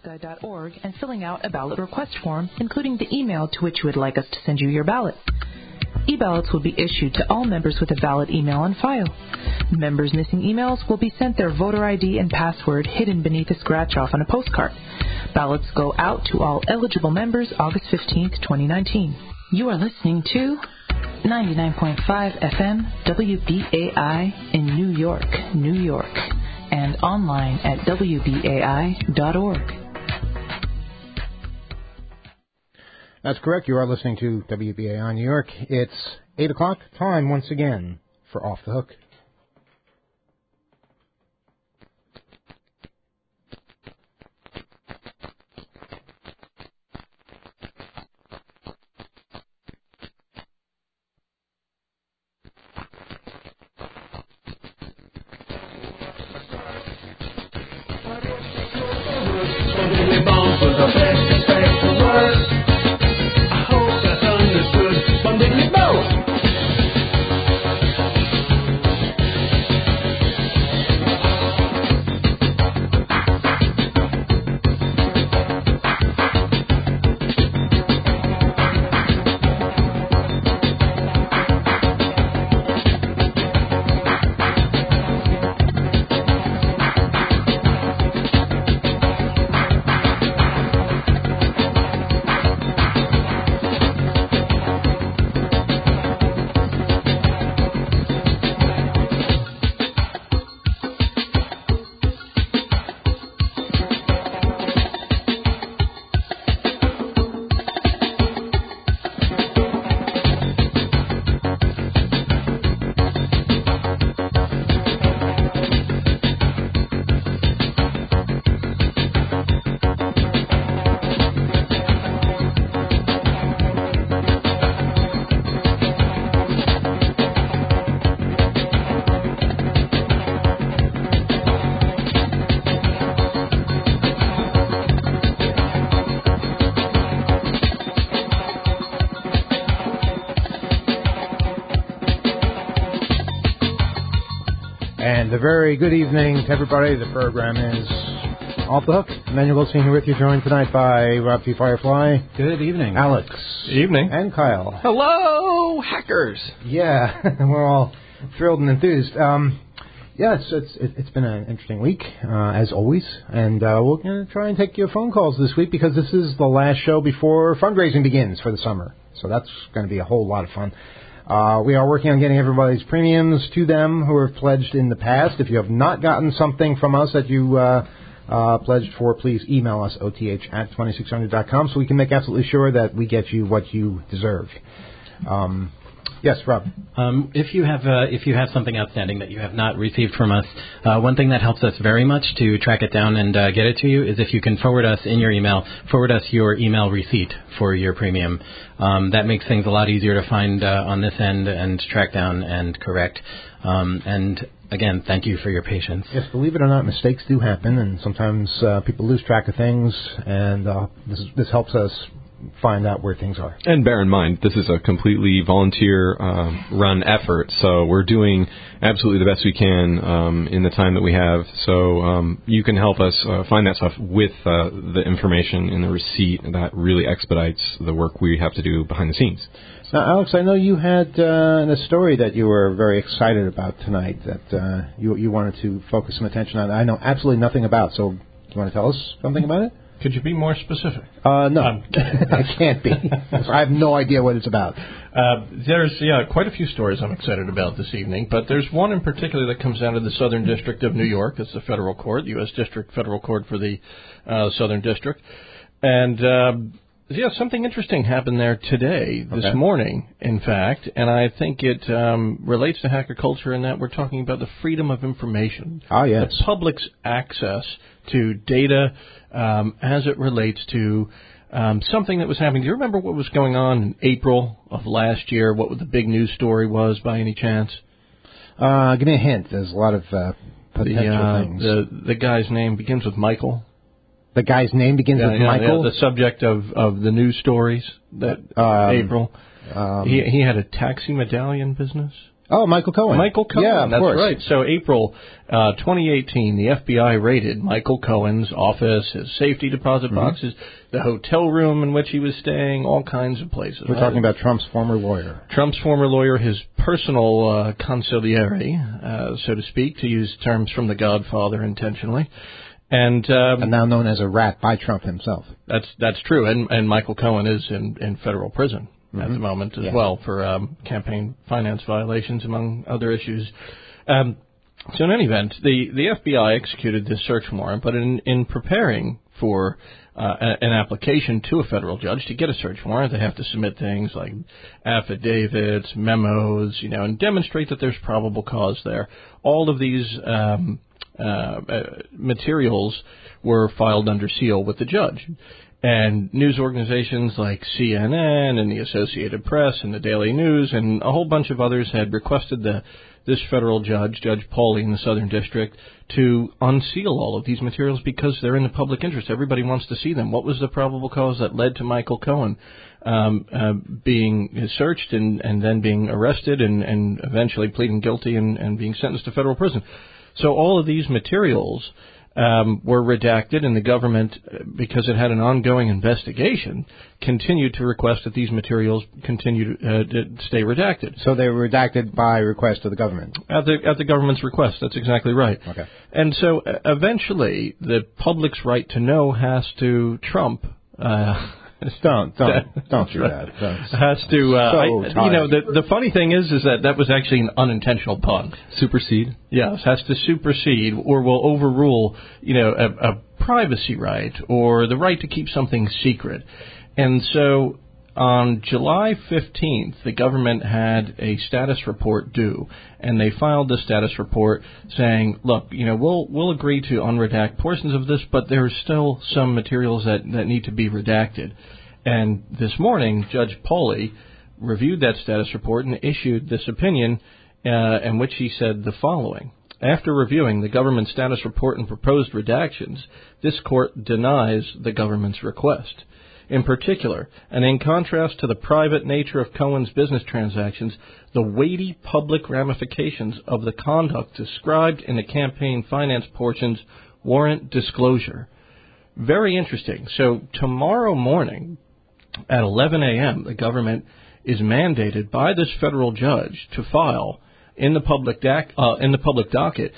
ballotguide.org and filling out a ballot request form, including the email to which you would like us to send you your ballot. E-ballots will be issued to all members with a valid email on file. Members missing emails will be sent their voter ID and password hidden beneath a scratch-off on a postcard. Ballots go out to all eligible members August 15th, 2019. You are listening to 99.5 FM WBAI in New York, New York, and online at WBAI.org. That's correct. You are listening to WBAI New York. It's 8 o'clock. Time once again for Off the Hook. And a very good evening to everybody. The program is Off the Hook. Emmanuel Goldstein here with you, joined tonight by Rob T. Firefly. Good evening. Alex. Evening. And Kyle. Hello, hackers. Yeah, we're all thrilled and enthused. It's been an interesting week, as always. And we're going to try and take your phone calls this week because this is the last show before fundraising begins for the summer. So that's going to be a whole lot of fun. We are working on getting everybody's premiums to them who have pledged in the past. If you have not gotten something from us that you pledged for, please email us, oth@2600.com, so we can make absolutely sure that we get you what you deserve. Yes, Rob. If you have something outstanding that you have not received from us, one thing that helps us very much to track it down and get it to you is if you can forward us your email receipt for your premium. That makes things a lot easier to find on this end and track down and correct. And again, thank you for your patience. Yes, believe it or not, mistakes do happen, and sometimes people lose track of things, and this helps us find out where things are. And bear in mind, this is a completely volunteer-run effort, so we're doing absolutely the best we can in the time that we have. So you can help us find that stuff with the information in the receipt. That really expedites the work we have to do behind the scenes. Now, Alex, I know you had a story that you were very excited about tonight that you wanted to focus some attention on. I know absolutely nothing about, so do you want to tell us something about it? Could you be more specific? No, I can't be. I have no idea what it's about. There's quite a few stories I'm excited about this evening, but there's one in particular that comes out of the Southern District of New York. It's the federal court, U.S. District Federal Court for the Southern District. And, something interesting happened there today, this morning, in fact, and I think it relates to hacker culture in that we're talking about the freedom of information. Ah, yes. The public's access to data as it relates to something that was happening. Do you remember what was going on in April of last year? What the big news story was, by any chance? Give me a hint. There's a lot of potential things. The guy's name begins with Michael. The guy's name begins with Michael? The subject of the news stories that April. He had a taxi medallion business. Oh, Michael Cohen. Michael Cohen, yeah, that's course. right. So April 2018, the FBI raided Michael Cohen's office, his safety deposit boxes, the hotel room in which he was staying, all kinds of places. We're talking about Trump's former lawyer. Trump's former lawyer, his personal consigliere, so to speak, to use terms from The Godfather intentionally. And now known as a rat by Trump himself. That's true. And Michael Cohen is in federal prison at the moment as well for campaign finance violations, among other issues. So in any event, the FBI executed this search warrant, but in preparing for an application to a federal judge to get a search warrant, they have to submit things like affidavits, memos, and demonstrate that there's probable cause there. All of these materials were filed under seal with the judge. And news organizations like CNN and the Associated Press and the Daily News and a whole bunch of others had requested this federal judge, Judge Pauley in the Southern District, to unseal all of these materials because they're in the public interest. Everybody wants to see them. What was the probable cause that led to Michael Cohen being searched and then being arrested and eventually pleading guilty and being sentenced to federal prison? So all of these materials were redacted, and the government, because it had an ongoing investigation, continued to request that these materials continue to stay redacted. So they were redacted by request of the government? At the government's request, that's exactly right. Okay. And so eventually the public's right to know has to trump... Don't do that. Has to, the funny thing is that was actually an unintentional pun. Supersede? Yes, has to supersede or will overrule, a privacy right or the right to keep something secret. And so on July 15th, the government had a status report due, and they filed the status report saying, look, we'll agree to unredact portions of this, but there are still some materials that need to be redacted. And this morning, Judge Pauley reviewed that status report and issued this opinion in which he said the following. After reviewing the government status report and proposed redactions, this court denies the government's request. In particular, and in contrast to the private nature of Cohen's business transactions, the weighty public ramifications of the conduct described in the campaign finance portions warrant disclosure. Very interesting. So tomorrow morning at 11 a.m., the government is mandated by this federal judge to file in the public docket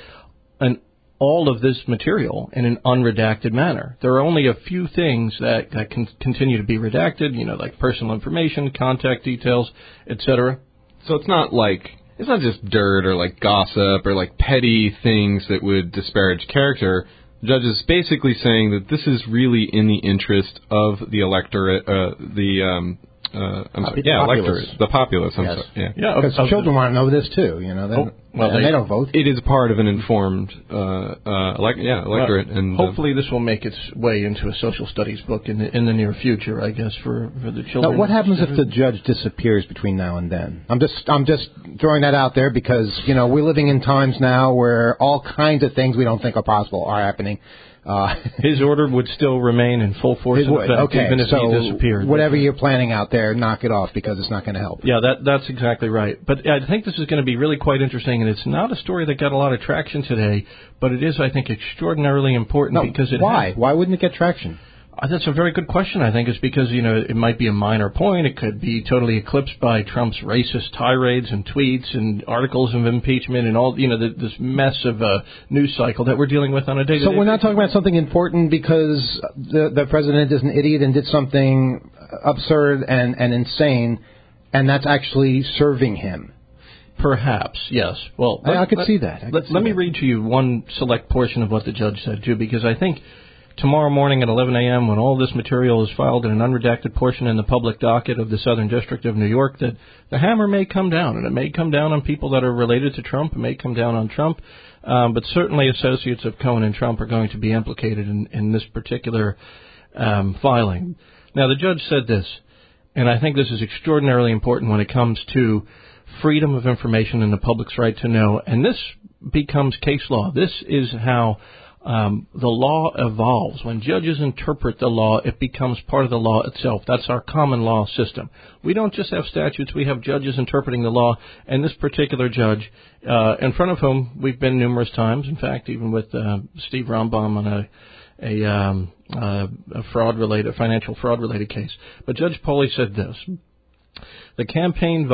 all of this material in an unredacted manner. There are only a few things that can continue to be redacted, like personal information, contact details, etc. So it's not just dirt or like gossip or like petty things that would disparage character. The judge is basically saying that this is really in the interest of the electorate, the populace. Yes. Because children want to know this too. They don't vote. It is part of an informed electorate, and hopefully this will make its way into a social studies book in the near future, I guess, for the children. Now, what happens if the judge disappears between now and then? I'm just throwing that out there because we're living in times now where all kinds of things we don't think are possible are happening. His order would still remain in full force and effect even if he disappeared. Whatever you're planning out there, knock it off because it's not going to help. Yeah, that's exactly right. But I think this is going to be really quite interesting, and it's not a story that got a lot of traction today, but it is, I think, extraordinarily important because it Why? Why wouldn't it get traction? That's a very good question. I think it's because, it might be a minor point. It could be totally eclipsed by Trump's racist tirades and tweets and articles of impeachment and all, this mess of a news cycle that we're dealing with on a day-to-day basis. So we're not talking about something important because the president is an idiot and did something absurd and insane, and that's actually serving him. Perhaps, yes. Well, I could see that. Let me read to you one select portion of what the judge said, too, because I think tomorrow morning at 11 a.m., when all this material is filed in an unredacted portion in the public docket of the Southern District of New York, that the hammer may come down, and it may come down on people that are related to Trump. It may come down on Trump, but certainly associates of Cohen and Trump are going to be implicated in this particular filing. Now, the judge said this, and I think this is extraordinarily important when it comes to freedom of information and the public's right to know, and this becomes case law. This is how the law evolves. When judges interpret the law, it becomes part of the law itself. That's our common law system. We don't just have statutes, we have judges interpreting the law, and this particular judge, in front of whom we've been numerous times, in fact, even with Steve Rambam on a financial fraud-related case. But Judge Pauly said this: The campaign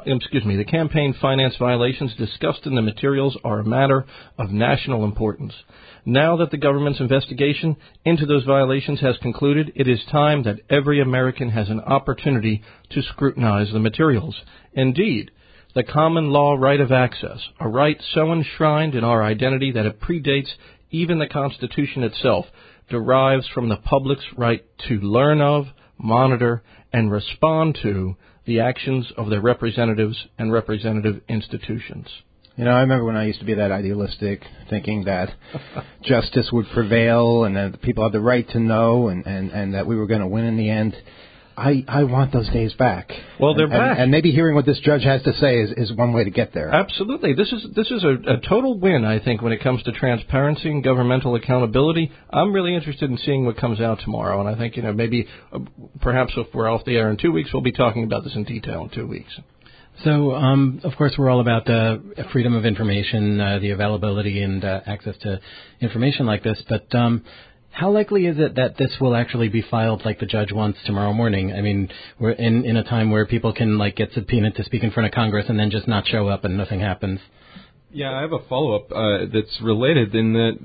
finance violations discussed in the materials are a matter of national importance. Now that the government's investigation into those violations has concluded, it is time that every American has an opportunity to scrutinize the materials. Indeed, the common law right of access, a right so enshrined in our identity that it predates even the Constitution itself, derives from the public's right to learn of, monitor, and respond to the actions of their representatives and representative institutions. You know, I remember when I used to be that idealistic, thinking that justice would prevail and that people had the right to know and that we were going to win in the end. I want those days back. Well, they're back. And maybe hearing what this judge has to say is one way to get there. Absolutely. This is a total win, I think, when it comes to transparency and governmental accountability. I'm really interested in seeing what comes out tomorrow, and I think, maybe perhaps if we're off the air in 2 weeks, we'll be talking about this in detail in 2 weeks. So, of course, we're all about the freedom of information, the availability and access to information like this. But how likely is it that this will actually be filed like the judge wants tomorrow morning? I mean, we're in a time where people can get subpoenaed to speak in front of Congress and then just not show up and nothing happens. Yeah, I have a follow-up that's related in that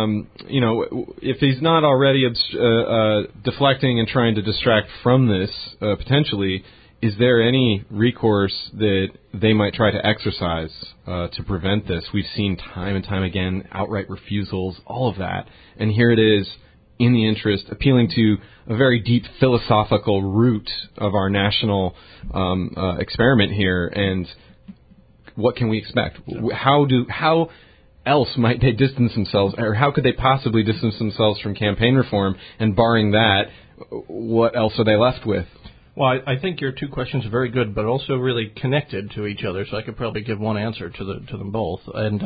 if he's not already deflecting and trying to distract from this potentially, is there any recourse that they might try to exercise to prevent this? We've seen time and time again outright refusals, all of that. And here it is, in the interest, appealing to a very deep philosophical root of our national experiment here. And what can we expect? How else might they distance themselves, or how could they possibly distance themselves from campaign reform? And barring that, what else are they left with? Well, I think your two questions are very good, but also really connected to each other. So I could probably give one answer to them both. And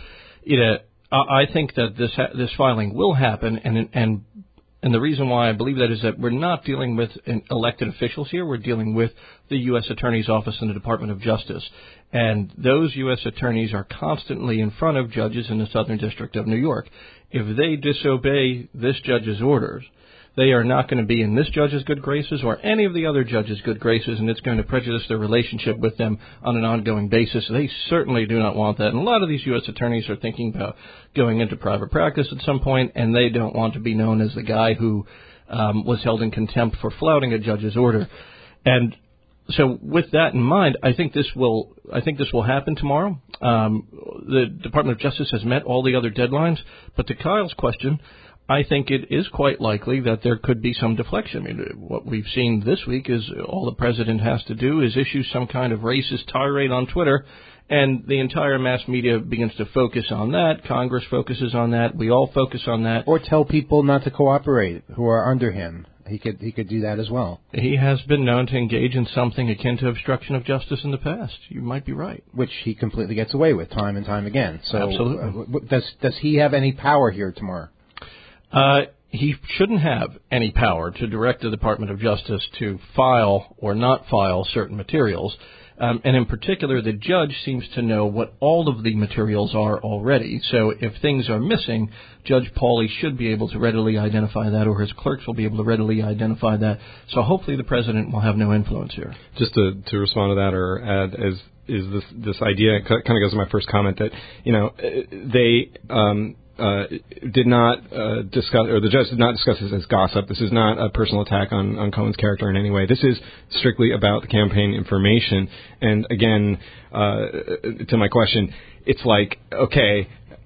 I think that this filing will happen, and the reason why I believe that is that we're not dealing with elected officials here. We're dealing with the U.S. Attorney's Office and the Department of Justice, and those U.S. attorneys are constantly in front of judges in the Southern District of New York. If they disobey this judge's orders, they are not going to be in this judge's good graces or any of the other judges' good graces, and it's going to prejudice their relationship with them on an ongoing basis. They certainly do not want that. And a lot of these U.S. attorneys are thinking about going into private practice at some point, and they don't want to be known as the guy who was held in contempt for flouting a judge's order. And so with that in mind, I think this will happen tomorrow. The Department of Justice has met all the other deadlines, but to Kyle's question, I think it is quite likely that there could be some deflection. I mean, what we've seen this week is all the president has to do is issue some kind of racist tirade on Twitter, and the entire mass media begins to focus on that. Congress focuses on that. We all focus on that. Or tell people not to cooperate who are under him. He could do that as well. He has been known to engage in something akin to obstruction of justice in the past. You might be right. Which he completely gets away with time and time again. So absolutely. Does he have any power here tomorrow? He shouldn't have any power to direct the Department of Justice to file or not file certain materials. And in particular, the judge seems to know what all of the materials are already. So if things are missing, Judge Pauly should be able to readily identify that, or his clerks will be able to readily identify that. So hopefully the president will have no influence here. Just to respond to that or add, is this idea kind of goes to my first comment that, they did not discuss, or the judge did not discuss this as gossip. This is not a personal attack on Cohen's character in any way. This is strictly about the campaign information. And again, to my question, it's like, okay,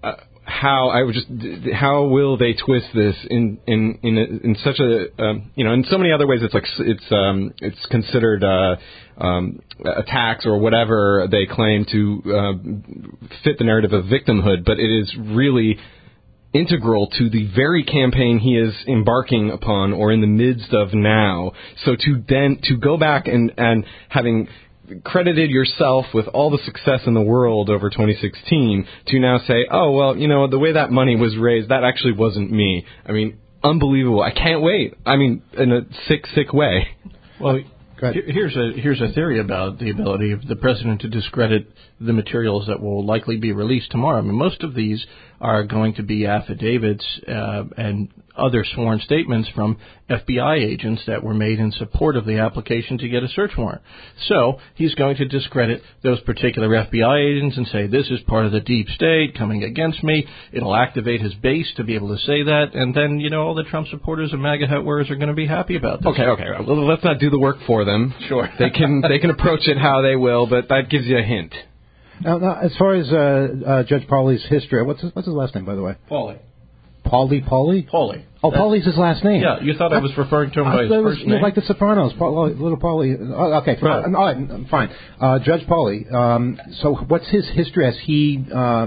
how will they twist this in such a in so many other ways? It's like it's considered attacks or whatever they claim to fit the narrative of victimhood, but it is really integral to the very campaign he is embarking upon or in the midst of now. So to go back and having credited yourself with all the success in the world over 2016 to now say, oh, well, you know, the way that money was raised, that actually wasn't me. I mean, unbelievable. I can't wait. I mean, in a sick way. Well, here's a theory about the ability of the president to discredit the materials that will likely be released tomorrow. I mean, most of these are going to be affidavits and other sworn statements from FBI agents that were made in support of the application to get a search warrant. So he's going to discredit those particular FBI agents and say, this is part of the deep state coming against me. It'll activate his base to be able to say that. And then, you know, all the Trump supporters and MAGA hat wearers are going to be happy about this. Okay. Well, let's not do the work for them. Sure. They can approach it how they will, but that gives you a hint. Now, as far as Judge Pauley's history, what's his last name, by the way? Pauly. Pauly? Pauly. Oh, Pauly's his last name. Yeah, you thought I was referring to him by his first name. Like The Sopranos, little Pauly. Okay, right. All right, fine. Judge Pauley. So, what's his history? Has he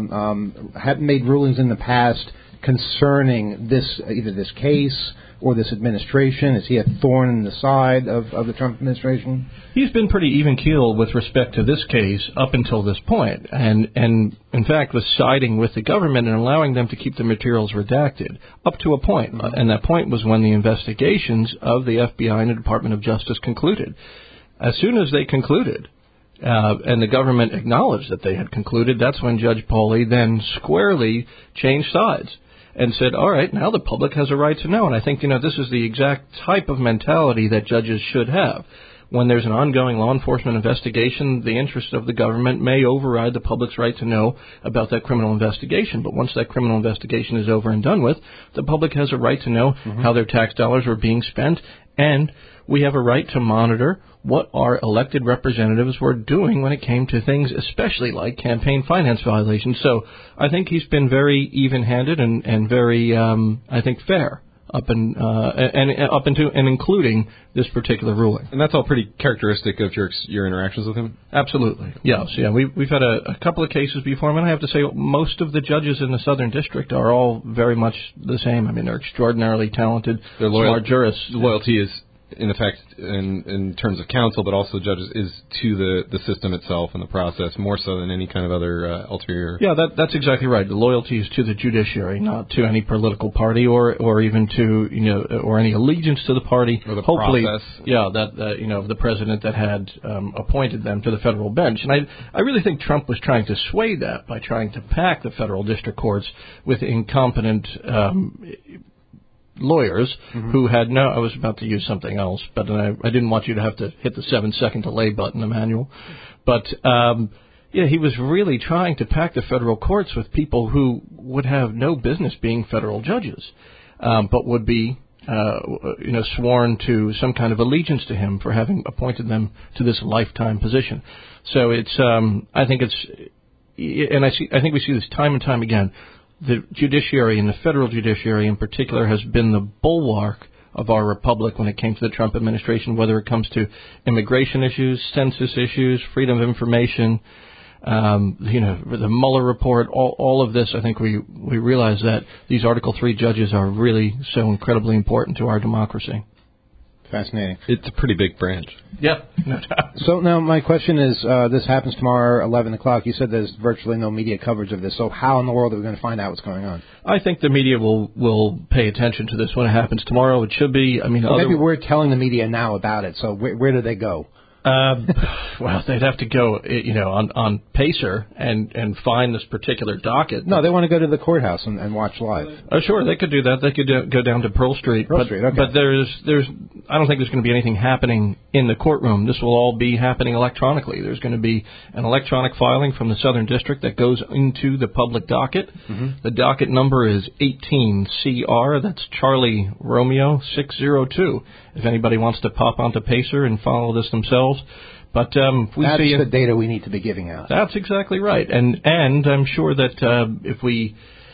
had made rulings in the past concerning either this case or this administration? Is he a thorn in the side of the Trump administration? He's been pretty even-keeled with respect to this case up until this point, and in fact was siding with the government and allowing them to keep the materials redacted up to a point. And that point was when the investigations of the FBI and the Department of Justice concluded. As soon as they concluded, and the government acknowledged that they had concluded, that's when Judge Pauley then squarely changed sides and said, all right, now the public has a right to know. And I think, you know, this is the exact type of mentality that judges should have. When there's an ongoing law enforcement investigation, the interest of the government may override the public's right to know about that criminal investigation. But once that criminal investigation is over and done with, the public has a right to know how their tax dollars are being spent, and we have a right to monitor what our elected representatives were doing when it came to things especially like campaign finance violations. So I think he's been very even-handed and very, I think, fair up into and including this particular ruling. And that's all pretty characteristic of your interactions with him? Absolutely. Yes. Yeah. We've had a couple of cases before him, and I have to say most of the judges in the Southern District are all very much the same. I mean, they're extraordinarily talented, smart jurists. Loyalty is, in effect, in terms of counsel, but also judges, is to the system itself and the process, more so than any kind of other ulterior. Yeah, that's exactly right. The loyalty is to the judiciary, not to any political party or even to, you know, or any allegiance to the party. Or the hopefully, process. Yeah, that you know, the president that had appointed them to the federal bench. And I really think Trump was trying to sway that by trying to pack the federal district courts with incompetent lawyers who had no, I was about to use something else, but I didn't want you to have to hit the 7-second delay button, Emmanuel. But, yeah, he was really trying to pack the federal courts with people who would have no business being federal judges, but would be, you know, sworn to some kind of allegiance to him for having appointed them to this lifetime position. So it's, I think we see this time and time again. The judiciary, and the federal judiciary in particular, has been the bulwark of our republic when it came to the Trump administration, whether it comes to immigration issues, census issues, freedom of information, you know, the Mueller report, all of this. I think we realize that these Article III judges are really so incredibly important to our democracy. Fascinating. It's a pretty big branch. Yeah, no doubt. So now my question is, this happens tomorrow, 11 o'clock. You said there's virtually no media coverage of this. So how in the world are we going to find out what's going on? I think the media will pay attention to this when it happens tomorrow. It should be. I mean, well, maybe we're telling the media now about it. So where do they go? Well, they'd have to go, you know, on Pacer and find this particular docket. No, they want to go to the courthouse and watch live. Oh, sure, they could do that. They could go down to Pearl Street. Okay. But there's I don't think there's going to be anything happening in the courtroom. This will all be happening electronically. There's going to be an electronic filing from the Southern District that goes into the public docket. The docket number is 18CR. That's Charlie Romeo 602. If anybody wants to pop onto Pacer and follow this themselves. But that's the data we need to be giving out. That's exactly right. And I'm sure that if we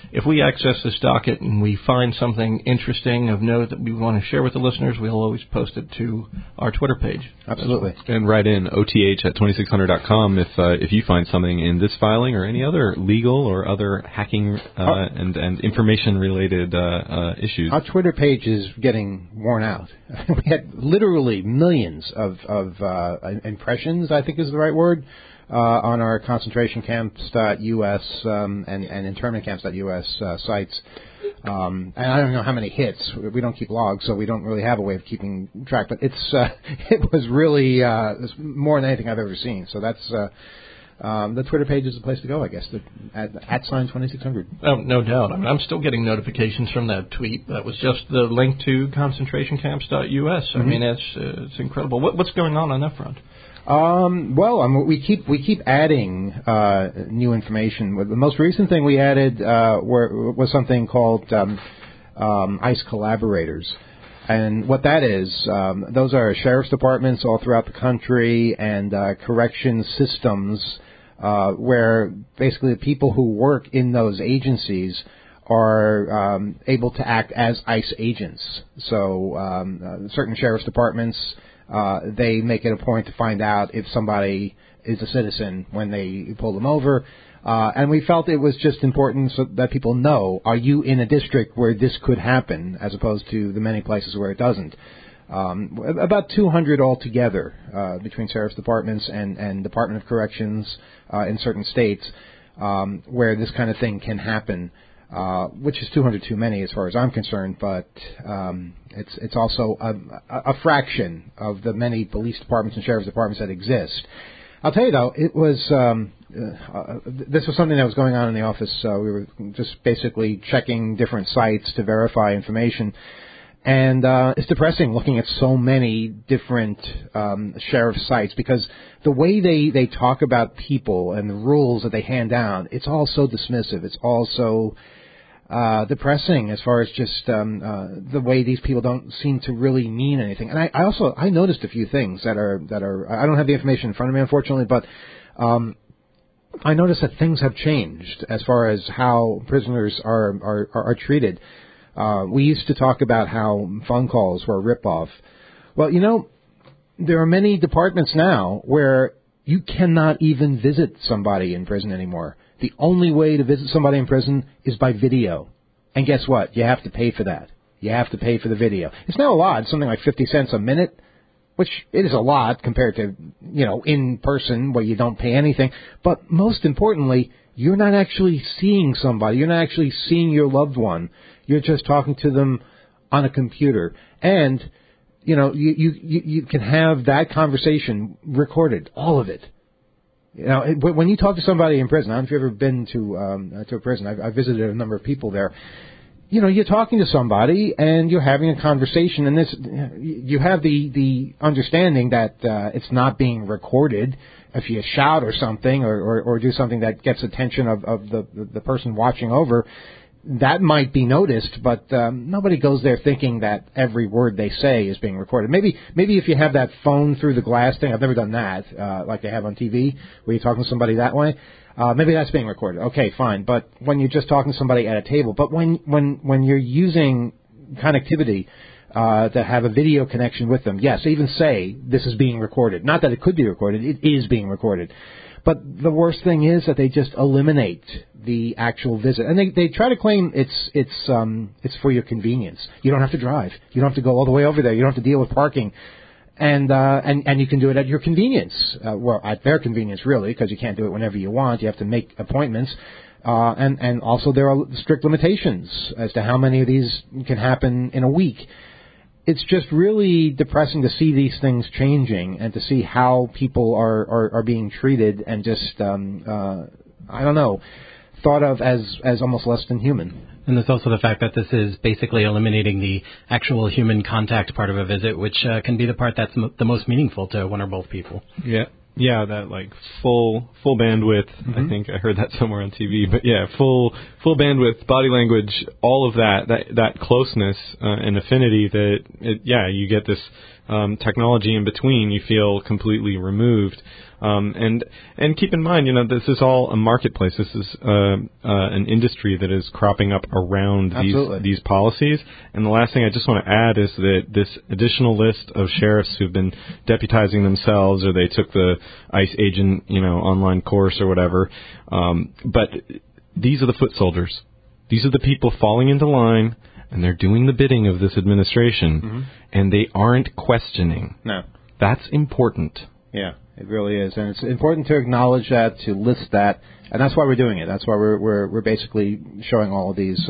if we access this docket and we find something interesting of note that we want to share with the listeners, we'll always post it to our Twitter page. Absolutely. And write in oth@2600.com if you find something in this filing or any other legal or other hacking and information-related issues. Our Twitter page is getting worn out. We had literally millions of impressions, I think is the right word, on our concentrationcamps.us and internment camps.us sites. And I don't know how many hits. We don't keep logs, so we don't really have a way of keeping track. But it was really more than anything I've ever seen. So that's the Twitter page is the place to go, I guess. At @2600. Oh, no doubt. I mean, I'm still getting notifications from that tweet. That was just the link to concentrationcamps.us. I mean, it's incredible. What's going on that front? Well, we keep adding new information. The most recent thing we added was something called ICE collaborators. And what that is, those are sheriff's departments all throughout the country and correction systems where basically the people who work in those agencies are able to act as ICE agents. So certain sheriff's departments, they make it a point to find out if somebody is a citizen when they pull them over. And we felt it was just important so that people know, are you in a district where this could happen, as opposed to the many places where it doesn't. About 200 altogether between sheriff's departments and Department of Corrections in certain states where this kind of thing can happen, which is 200 too many as far as I'm concerned, but it's also a fraction of the many police departments and sheriff's departments that exist. I'll tell you, though, it was this was something that was going on in the office. We were just basically checking different sites to verify information. And it's depressing looking at so many different sheriff sites because the way they talk about people and the rules that they hand down, it's all so dismissive. It's all so depressing as far as just the way these people don't seem to really mean anything. And I noticed a few things that are I don't have the information in front of me, unfortunately, but I noticed that things have changed as far as how prisoners are treated. We used to talk about how phone calls were a ripoff. Well, there are many departments now where you cannot even visit somebody in prison anymore. The only way to visit somebody in prison is by video. And guess what? You have to pay for that. You have to pay for the video. It's not a lot. It's something like 50 cents a minute, which it is a lot compared to, in person where you don't pay anything. But most importantly, you're not actually seeing somebody. You're not actually seeing your loved one. You're just talking to them on a computer. And, you can have that conversation recorded, all of it. When you talk to somebody in prison, I don't know if you've ever been to a prison. I visited a number of people there. You're talking to somebody and you're having a conversation, and you have the understanding that it's not being recorded. If you shout or something or do something that gets attention of the person watching over, that might be noticed, but nobody goes there thinking that every word they say is being recorded. Maybe if you have that phone through the glass thing, I've never done that, like they have on TV, where you're talking to somebody that way. Maybe that's being recorded. Okay, fine. But when you're just talking to somebody at a table, but when you're using connectivity to have a video connection with them, yes, even say this is being recorded. Not that it could be recorded, it is being recorded. But the worst thing is that they just eliminate the actual visit, and they try to claim it's for your convenience. You don't have to drive. You don't have to go all the way over there. You don't have to deal with parking, and you can do it at your convenience. Well, at their convenience, really, because you can't do it whenever you want. You have to make appointments, and also there are strict limitations as to how many of these can happen in a week. It's just really depressing to see these things changing and to see how people are being treated and just, I don't know, thought of as almost less than human. And there's also the fact that this is basically eliminating the actual human contact part of a visit, which can be the part that's the most meaningful to one or both people. Yeah, that full bandwidth. Mm-hmm. I think I heard that somewhere on TV. But yeah, full bandwidth, body language, all of that closeness and affinity that you get this technology in between. You feel completely removed. And keep in mind, this is all a marketplace. This is an industry that is cropping up around these policies. And the last thing I just want to add is that this additional list of sheriffs who've been deputizing themselves, or they took the ICE agent, online course or whatever. But these are the foot soldiers. These are the people falling into line, and they're doing the bidding of this administration, and they aren't questioning. No. That's important. Yeah, it really is. And it's important to acknowledge that, to list that, and that's why we're doing it. That's why we're basically showing all of these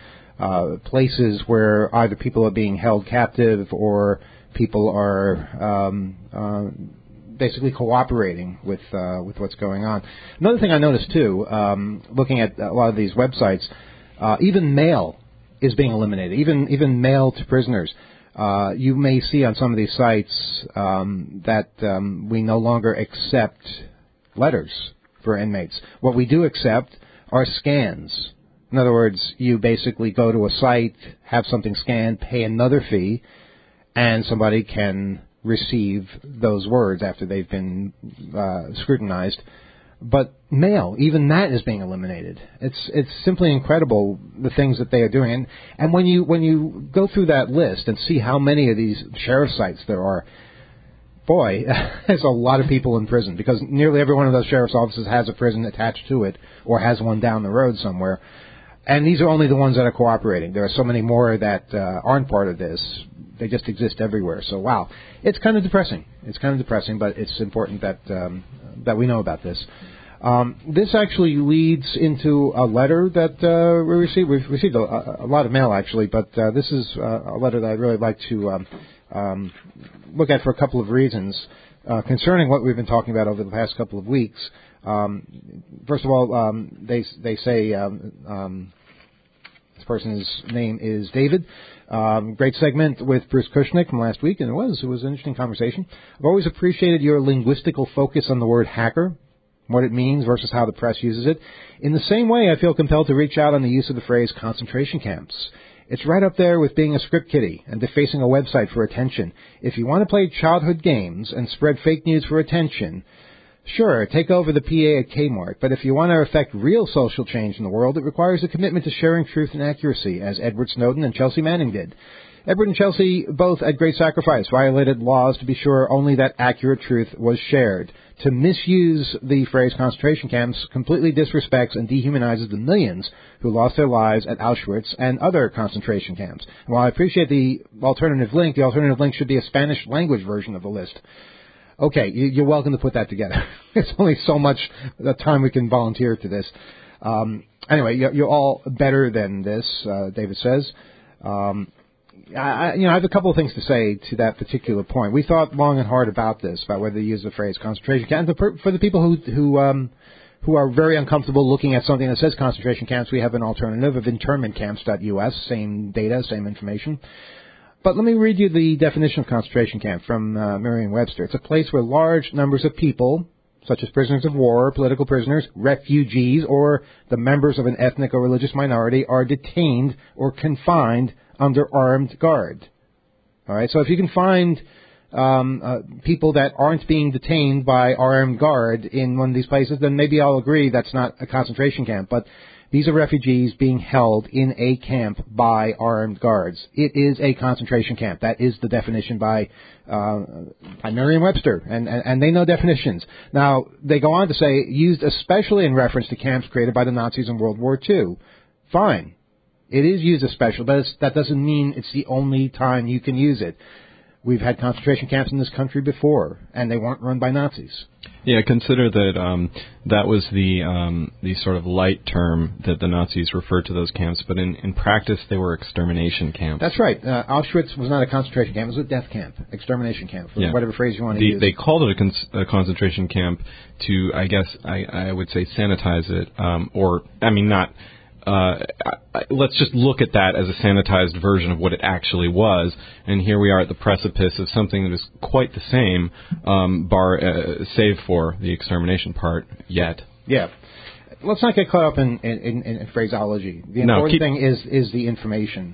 places where either people are being held captive or people are basically cooperating with what's going on. Another thing I noticed, too, looking at a lot of these websites, even mail is being eliminated, even mail to prisoners. You may see on some of these sites that we no longer accept letters for inmates. What we do accept are scans. In other words, you basically go to a site, have something scanned, pay another fee, and somebody can receive those words after they've been scrutinized. But mail, even that is being eliminated. It's simply incredible, the things that they are doing. And when you go through that list and see how many of these sheriff sites there are, boy, there's a lot of people in prison, because nearly every one of those sheriff's offices has a prison attached to it or has one down the road somewhere. And these are only the ones that are cooperating. There are so many more that aren't part of this. They just exist everywhere. So, wow, it's kind of depressing. It's kind of depressing, but it's important that we know about this. This actually leads into a letter that we received. We've received a lot of mail, actually, but this is a letter that I'd really like to look at for a couple of reasons concerning what we've been talking about over the past couple of weeks. First of all, they say this person's name is David. Great segment with Bruce Kushnick from last week, and it was an interesting conversation. I've always appreciated your linguistical focus on the word hacker, what it means versus how the press uses it. In the same way, I feel compelled to reach out on the use of the phrase concentration camps. It's right up there with being a script kiddie and defacing a website for attention. If you want to play childhood games and spread fake news for attention, sure, take over the PA at Kmart, but if you want to affect real social change in the world, it requires a commitment to sharing truth and accuracy, as Edward Snowden and Chelsea Manning did. Edward and Chelsea, both at great sacrifice, violated laws to be sure only that accurate truth was shared. To misuse the phrase concentration camps completely disrespects and dehumanizes the millions who lost their lives at Auschwitz and other concentration camps. And while I appreciate the alternative link should be a Spanish language version of the list. Okay, you're welcome to put that together. It's only so much the time we can volunteer to this. Anyway, you're all better than this, David says. I have a couple of things to say to that particular point. We thought long and hard about this, about whether to use the phrase concentration camp. For the people who are very uncomfortable looking at something that says concentration camps, we have an alternative of internmentcamps.us, same data, same information. But let me read you the definition of concentration camp from Merriam-Webster. It's a place where large numbers of people, such as prisoners of war, political prisoners, refugees, or the members of an ethnic or religious minority, are detained or confined under armed guard. All right, so if you can find people that aren't being detained by armed guard in one of these places, then maybe I'll agree that's not a concentration camp. But these are refugees being held in a camp by armed guards. It is a concentration camp. That is the definition by Merriam-Webster, and they know definitions. Now, they go on to say, used especially in reference to camps created by the Nazis in World War II. Fine. It is used especially, but that doesn't mean it's the only time you can use it. We've had concentration camps in this country before, and they weren't run by Nazis. Yeah, consider that that was the sort of light term that the Nazis referred to those camps, but in practice they were extermination camps. That's right. Auschwitz was not a concentration camp; it was a death camp, extermination camp, whatever phrase you want to use. They called it a concentration camp to, I guess, I would say sanitize it, let's just look at that as a sanitized version of what it actually was. And here we are at the precipice of something that is quite the same, save for the extermination part yet. Yeah. Let's not get caught up in phraseology. The important thing is the information.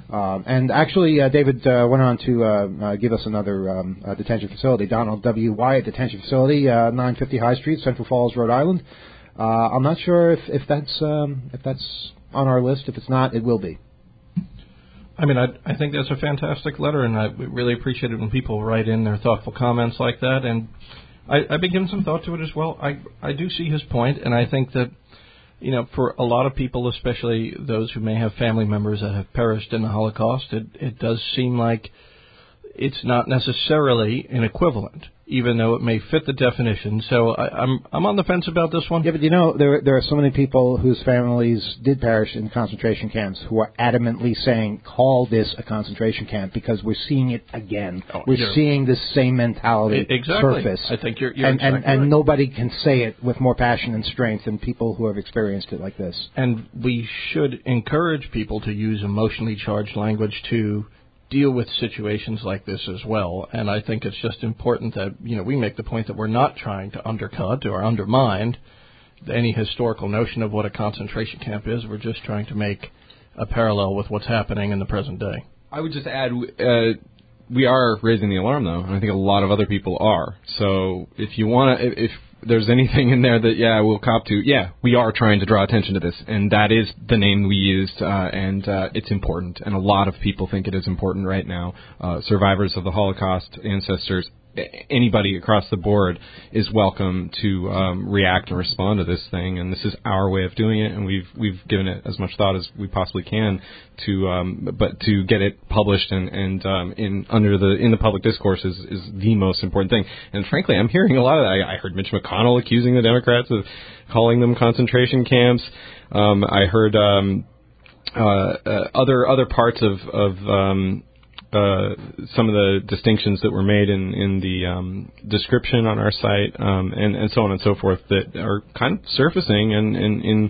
And actually, David went on to give us another detention facility, Donald W. Wyatt Detention Facility, 950 High Street, Central Falls, Rhode Island. I'm not sure if that's on our list. If it's not, it will be. I mean, I think that's a fantastic letter, and I really appreciate it when people write in their thoughtful comments like that. And I've been giving some thought to it as well. I do see his point, and I think that, for a lot of people, especially those who may have family members that have perished in the Holocaust, it does seem like it's not necessarily an equivalent, even though it may fit the definition. So I'm on the fence about this one. Yeah, but there are so many people whose families did perish in concentration camps who are adamantly saying, call this a concentration camp, because we're seeing it again. We're seeing this same mentality surface. I think you're exactly right. And nobody can say it with more passion and strength than people who have experienced it like this. And we should encourage people to use emotionally charged language to deal with situations like this as well. And I think it's just important that, we make the point that we're not trying to undercut or undermine any historical notion of what a concentration camp is. We're just trying to make a parallel with what's happening in the present day. I would just add, we are raising the alarm, though, and I think a lot of other people are. So if there's anything in there that, we'll cop to, we are trying to draw attention to this, and that is the name we used, and it's important, and a lot of people think it is important right now. Survivors of the Holocaust, ancestors, anybody across the board is welcome to react and respond to this thing, and this is our way of doing it, and we've given it as much thought as we possibly can but to get it published and in the public discourse is the most important thing. And frankly, I'm hearing a lot of that. I heard Mitch McConnell accusing the Democrats of calling them concentration camps. I heard other parts of some of the distinctions that were made in the description on our site, and so on and so forth, that are kind of surfacing, and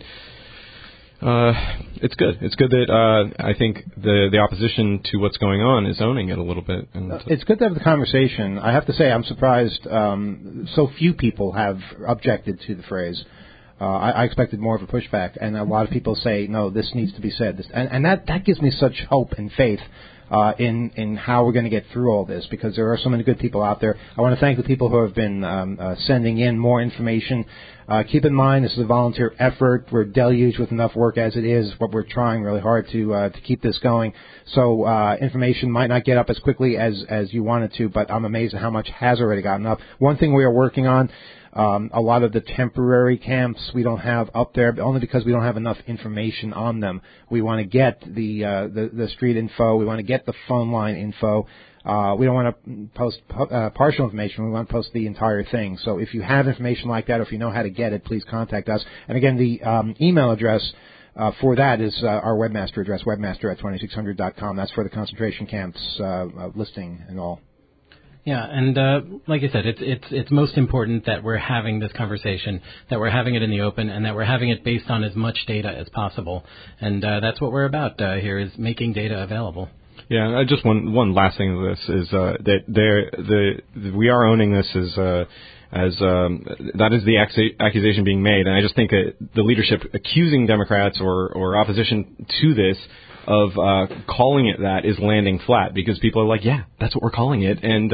it's good. It's good that I think the opposition to what's going on is owning it a little bit. And it's good to have the conversation. I have to say, I'm surprised so few people have objected to the phrase. I expected more of a pushback, and a lot of people say, no, this needs to be said. And that gives me such hope and faith in how we're going to get through all this, because there are so many good people out there. I want to thank the people who have been sending in more information. Keep in mind, this is a volunteer effort. We're deluged with enough work as it is, but we're trying really hard to keep this going. So information might not get up as quickly as you want it to, but I'm amazed at how much has already gotten up. One thing we are working on, a lot of the temporary camps we don't have up there, only because we don't have enough information on them. We want to get the street info. We want to get the phone line info. We don't want to post partial information. We want to post the entire thing. So if you have information like that, or if you know how to get it, please contact us. And again, the email address for that is our webmaster address, webmaster@2600.com. That's for the concentration camps listing and all. Yeah, and like I said, it's most important that we're having this conversation, that we're having it in the open, and that we're having it based on as much data as possible. And that's what we're about here, is making data available. Yeah, just one last thing of this is that we are owning this as that is the accusation being made, and I just think that the leadership accusing Democrats or opposition to this of calling it that is landing flat, because people are like, yeah, that's what we're calling it. And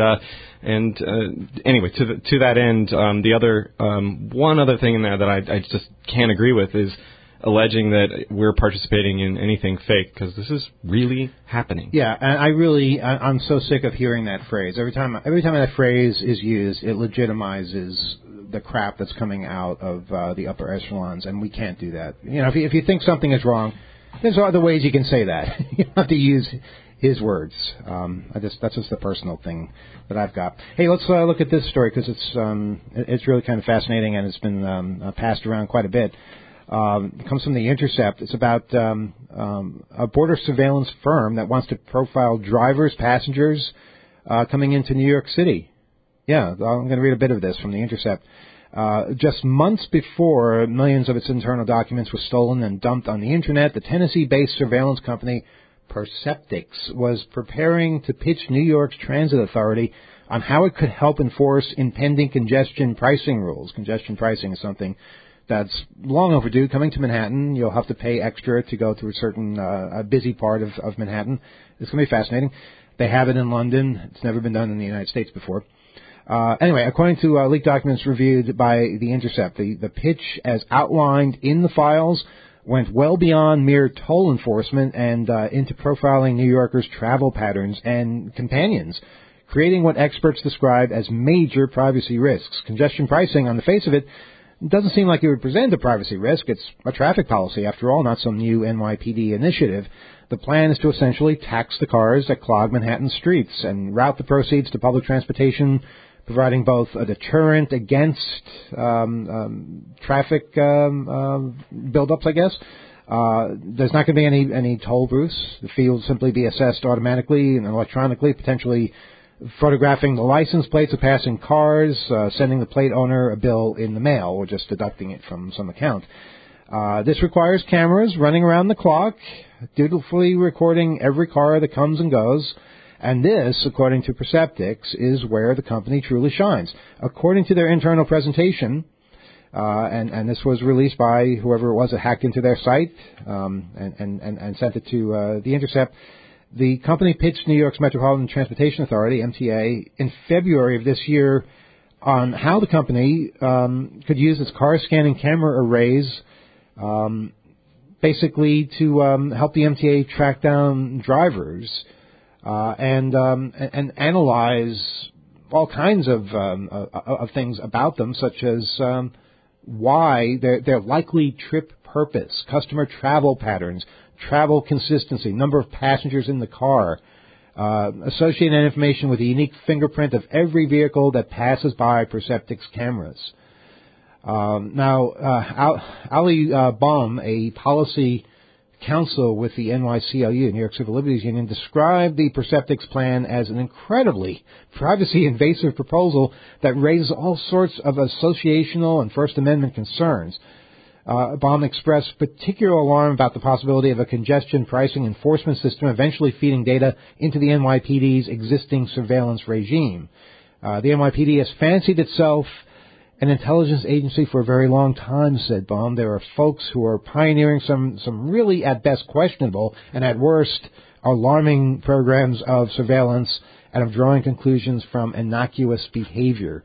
anyway, to that end, the other one other thing in there that I just can't agree with is alleging that we're participating in anything fake, because this is really happening. Yeah, and I'm so sick of hearing that phrase. Every time that phrase is used, it legitimizes the crap that's coming out of the upper echelons, and we can't do that. If you think something is wrong, there's other ways you can say that. You don't have to use his words. That's just a personal thing that I've got. Hey, let's look at this story, because it's really kind of fascinating, and it's been passed around quite a bit. It comes from The Intercept. It's about a border surveillance firm that wants to profile drivers, passengers coming into New York City. Yeah, I'm going to read a bit of this from The Intercept. Just months before millions of its internal documents were stolen and dumped on the Internet, the Tennessee-based surveillance company Perceptix was preparing to pitch New York's Transit Authority on how it could help enforce impending congestion pricing rules. Congestion pricing is something that's long overdue coming to Manhattan. You'll have to pay extra to go to a certain busy part of Manhattan. It's going to be fascinating. They have it in London. It's never been done in the United States before. Anyway, according to leaked documents reviewed by The Intercept, the pitch as outlined in the files went well beyond mere toll enforcement and into profiling New Yorkers' travel patterns and companions, creating what experts describe as major privacy risks. Congestion pricing, on the face of it, doesn't seem like it would present a privacy risk. It's a traffic policy, after all, not some new NYPD initiative. The plan is to essentially tax the cars that clog Manhattan streets and route the proceeds to public transportation, providing both a deterrent against traffic buildups, I guess. There's not going to be any toll booths. The fee will simply be assessed automatically and electronically, potentially photographing the license plates of passing cars, sending the plate owner a bill in the mail, or just deducting it from some account. This requires cameras running around the clock, dutifully recording every car that comes and goes. And this, according to Perceptics, is where the company truly shines. According to their internal presentation, and this was released by whoever it was that hacked into their site and sent it to The Intercept, the company pitched New York's Metropolitan Transportation Authority, MTA, in February of this year on how the company could use its car-scanning camera arrays basically to help the MTA track down drivers and analyze all kinds of things about them, such as why their likely trip purpose, customer travel patterns, travel consistency, number of passengers in the car, associating that information with the unique fingerprint of every vehicle that passes by Perceptics cameras. Now, Ali Baum, a policy counsel with the NYCLU, New York Civil Liberties Union, described the Perceptics plan as an incredibly privacy-invasive proposal that raises all sorts of associational and First Amendment concerns. Baum expressed particular alarm about the possibility of a congestion pricing enforcement system eventually feeding data into the NYPD's existing surveillance regime. The NYPD has fancied itself an intelligence agency for a very long time, said Baum. There are folks who are pioneering some really, at best, questionable and at worst, alarming programs of surveillance and of drawing conclusions from innocuous behavior.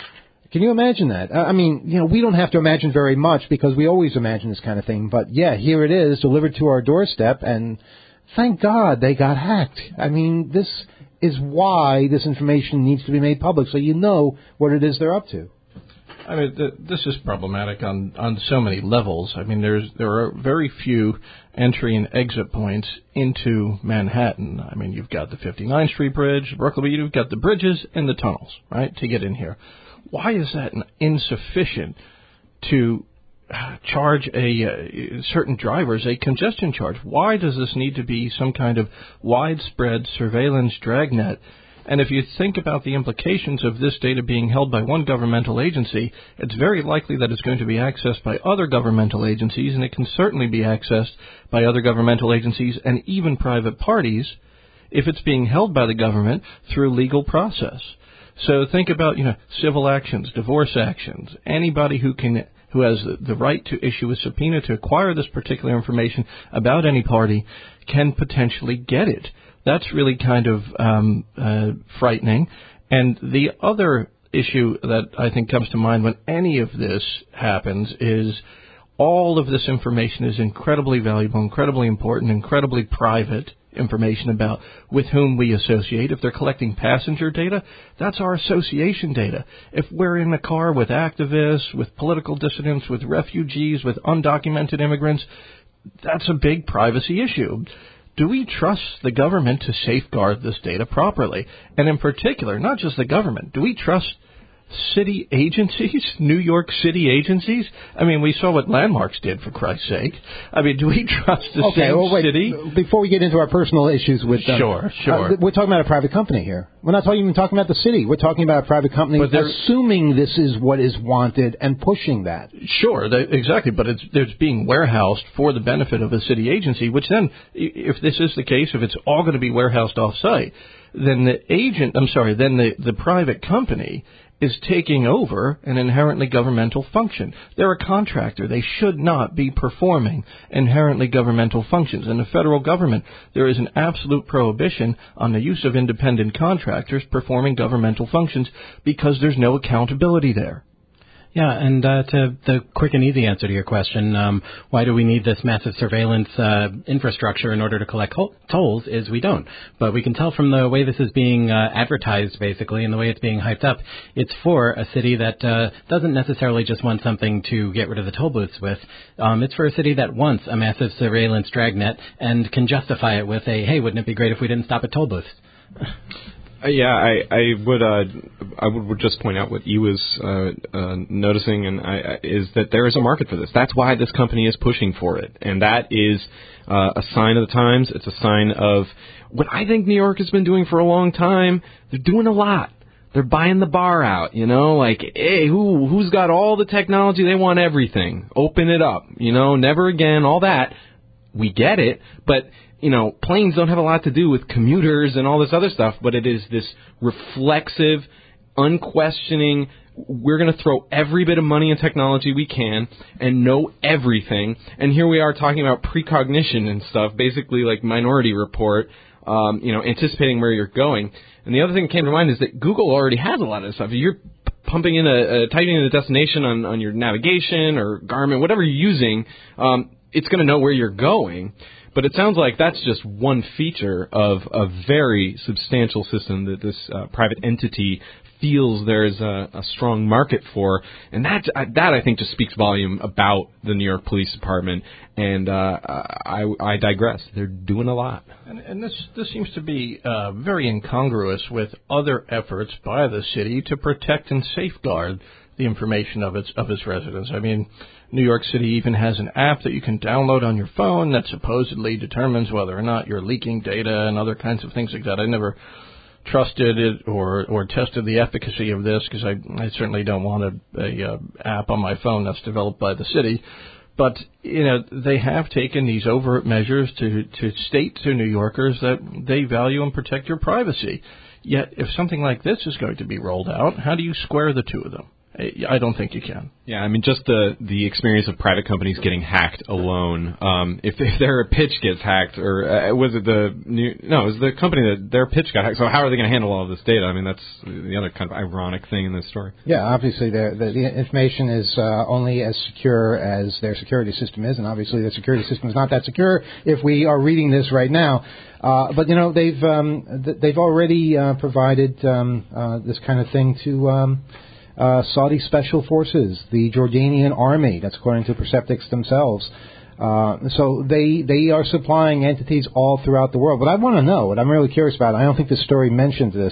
Can you imagine that? I mean, we don't have to imagine very much because we always imagine this kind of thing. But, yeah, here it is, delivered to our doorstep, and thank God they got hacked. I mean, this is why this information needs to be made public, so you know what it is they're up to. I mean, this is problematic on so many levels. I mean, there are very few entry and exit points into Manhattan. I mean, you've got the 59th Street Bridge, Brooklyn, but you've got the bridges and the tunnels, right, to get in here. Why is that insufficient to charge certain drivers a congestion charge? Why does this need to be some kind of widespread surveillance dragnet? And if you think about the implications of this data being held by one governmental agency, it's very likely that it's going to be accessed by other governmental agencies, and it can certainly be accessed by other governmental agencies and even private parties if it's being held by the government through legal process. So think about, civil actions, divorce actions, anybody who has the right to issue a subpoena to acquire this particular information about any party can potentially get it. That's really kind of frightening. And the other issue that I think comes to mind when any of this happens is all of this information is incredibly valuable, incredibly important, incredibly private information about with whom we associate. If they're collecting passenger data, that's our association data. If we're in a car with activists, with political dissidents, with refugees, with undocumented immigrants, that's a big privacy issue. Do we trust the government to safeguard this data properly? And in particular, not just the government, do we trust city agencies, New York City agencies? I mean, we saw what Landmarks did, for Christ's sake. I mean, do we trust the city? Before we get into our personal issues with them. Sure. We're talking about a private company here. We're not even talking about the city. We're talking about a private company assuming this is what is wanted and pushing that. Sure, exactly. But it's being warehoused for the benefit of a city agency, which then, if this is the case, if it's all going to be warehoused off-site, then the private company is taking over an inherently governmental function. They're a contractor. They should not be performing inherently governmental functions. In the federal government, there is an absolute prohibition on the use of independent contractors performing governmental functions because there's no accountability there. Yeah, and to the quick and easy answer to your question, why do we need this massive surveillance infrastructure in order to collect tolls, is we don't. But we can tell from the way this is being advertised, basically, and the way it's being hyped up, it's for a city that doesn't necessarily just want something to get rid of the toll booths with. It's for a city that wants a massive surveillance dragnet and can justify it with a, hey, wouldn't it be great if we didn't stop at toll booths? Yeah, I would just point out what you was noticing, and is that there is a market for this. That's why this company is pushing for it, and that is a sign of the times. It's a sign of what I think New York has been doing for a long time. They're doing a lot. They're buying the bar out, like, hey, who's got all the technology? They want everything. Open it up, never again, all that. We get it, but planes don't have a lot to do with commuters and all this other stuff, but it is this reflexive, unquestioning, we're going to throw every bit of money and technology we can and know everything. And here we are talking about precognition and stuff, basically like Minority Report, anticipating where you're going. And the other thing that came to mind is that Google already has a lot of this stuff. You're pumping in typing in a destination on your navigation or Garmin, whatever you're using, it's going to know where you're going. But it sounds like that's just one feature of a very substantial system that this private entity feels there's a strong market for. And that I think just speaks volume about the New York Police Department. And I digress. They're doing a lot. And this seems to be very incongruous with other efforts by the city to protect and safeguard the information of its residents. I mean, New York City even has an app that you can download on your phone that supposedly determines whether or not you're leaking data and other kinds of things like that. I never trusted it or tested the efficacy of this because I certainly don't want a app on my phone that's developed by the city. But, they have taken these overt measures to state to New Yorkers that they value and protect your privacy. Yet, if something like this is going to be rolled out, how do you square the two of them? I don't think you can. Yeah, I mean, just the experience of private companies getting hacked alone. If their pitch gets hacked, or was it it was the company that their pitch got hacked. So how are they going to handle all of this data? I mean, that's the other kind of ironic thing in this story. Yeah, obviously the information is only as secure as their security system is, and obviously their security system is not that secure if we are reading this right now. But they've already provided this kind of thing to Saudi Special Forces, the Jordanian Army. That's according to Perceptics themselves. So they are supplying entities all throughout the world. But I want to know, what I'm really curious about, I don't think the story mentions this,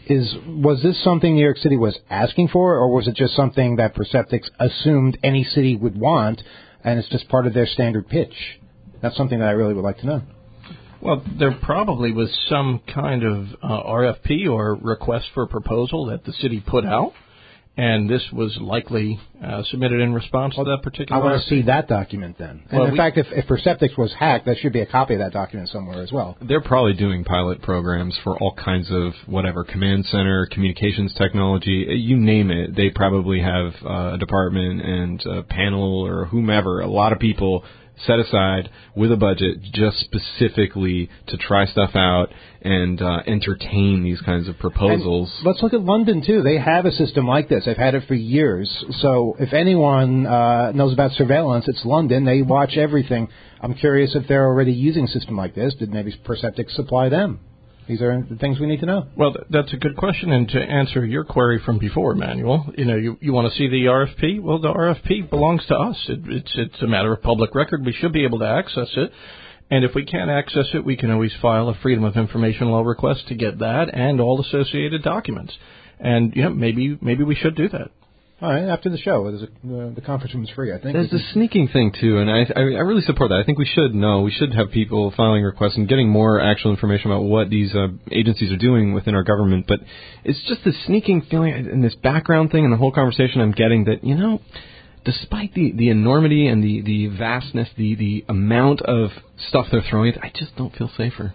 was this something New York City was asking for, or was it just something that Perceptics assumed any city would want, and it's just part of their standard pitch? That's something that I really would like to know. Well, there probably was some kind of RFP or request for proposal that the city put out, and this was likely submitted in response to that particular RFP. I want to see that document then. And in fact, if Perceptics was hacked, there should be a copy of that document somewhere as well. They're probably doing pilot programs for all kinds of whatever, command center, communications technology, you name it. They probably have a department and a panel or whomever, a lot of people set aside with a budget just specifically to try stuff out and entertain these kinds of proposals. And let's look at London, too. They have a system like this. They've had it for years. So if anyone knows about surveillance, it's London. They watch everything. I'm curious if they're already using a system like this. Did maybe Perceptics supply them? These are the things we need to know. Well, that's a good question. And to answer your query from before, Emmanuel, you want to see the RFP? Well, the RFP belongs to us. It's a matter of public record. We should be able to access it. And if we can't access it, we can always file a Freedom of Information Law request to get that and all associated documents. And maybe we should do that. All right, after the show, the conference room is free, I think. There's the sneaking thing, too, and I really support that. I think we should know. We should have people filing requests and getting more actual information about what these agencies are doing within our government. But it's just the sneaking feeling and this background thing and the whole conversation I'm getting that, despite the enormity and the vastness, the amount of stuff they're throwing, I just don't feel safer.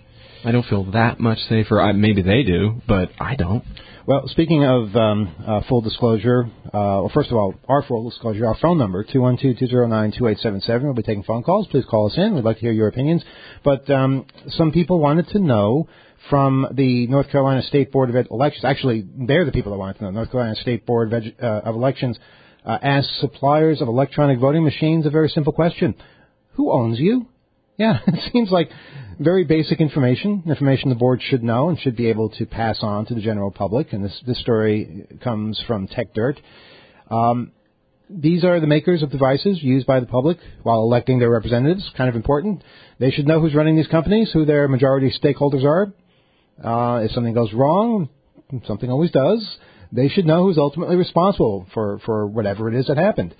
I don't feel that much safer. Maybe they do, but I don't. Well, speaking of full disclosure, well, first of all, our full disclosure, our phone number, 212-209-2877. We'll be taking phone calls. Please call us in. We'd like to hear your opinions. But some people wanted to know from the North Carolina State Board of Elections. Actually, they're the people that wanted to know. North Carolina State Board of Elections asked suppliers of electronic voting machines a very simple question. Who owns you? Yeah, it seems like very basic information the board should know and should be able to pass on to the general public. And this story comes from TechDirt. These are the makers of devices used by the public while electing their representatives. Kind of important. They should know who's running these companies, who their majority stakeholders are. If something goes wrong, something always does, they should know who's ultimately responsible for whatever it is that happened.